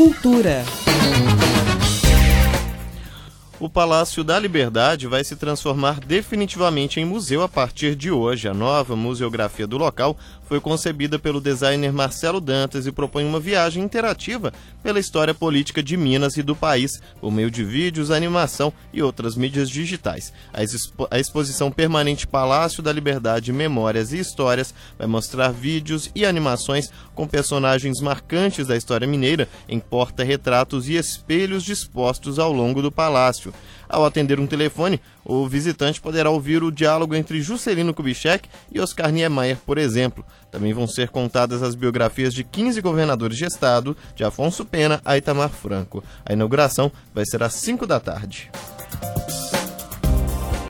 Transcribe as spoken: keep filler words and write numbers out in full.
Cultura. O Palácio da Liberdade vai se transformar definitivamente em museu a partir de hoje. A nova museografia do local foi concebida pelo designer Marcelo Dantas e propõe uma viagem interativa pela história política de Minas e do país, por meio de vídeos, animação e outras mídias digitais. A, expo- a exposição permanente Palácio da Liberdade, Memórias e Histórias vai mostrar vídeos e animações com personagens marcantes da história mineira em porta-retratos e espelhos dispostos ao longo do palácio. Ao atender um telefone, o visitante poderá ouvir o diálogo entre Juscelino Kubitschek e Oscar Niemeyer, por exemplo. Também vão ser contadas as biografias de quinze governadores de estado, de Afonso Pena a Itamar Franco. A inauguração vai ser às cinco da tarde.